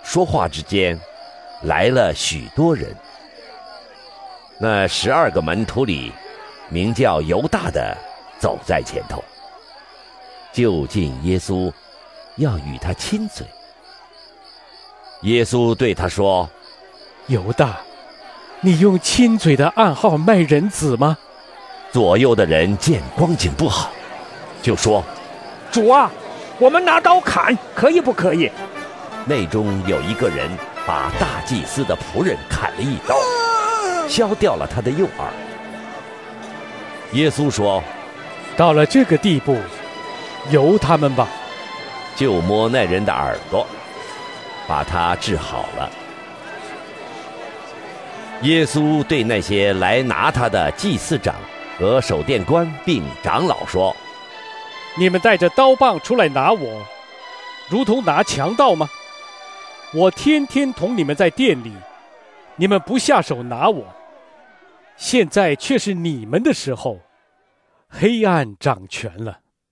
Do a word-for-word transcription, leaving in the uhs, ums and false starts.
说话之间，来了许多人。那十二个门徒里，名叫犹大的走在前头，就近耶稣，要与他亲嘴。耶稣对他说： 犹大，你用亲嘴的暗号卖人子吗？ 左右的人见光景不好，就说： 主啊，我们拿刀砍，可以不可以？ 内中有一个人把大祭司的仆人砍了一刀，削掉了他的右耳。耶稣说： 到了这个地步，由他们吧。 就摸那人的耳朵，把他治好了。耶稣对那些来拿他的祭司长和守殿官并长老说： 你们带着刀棒出来拿我，如同拿强盗吗？我天天同你们在店里，你们不下手拿我，现在却是你们的时候，黑暗掌权了。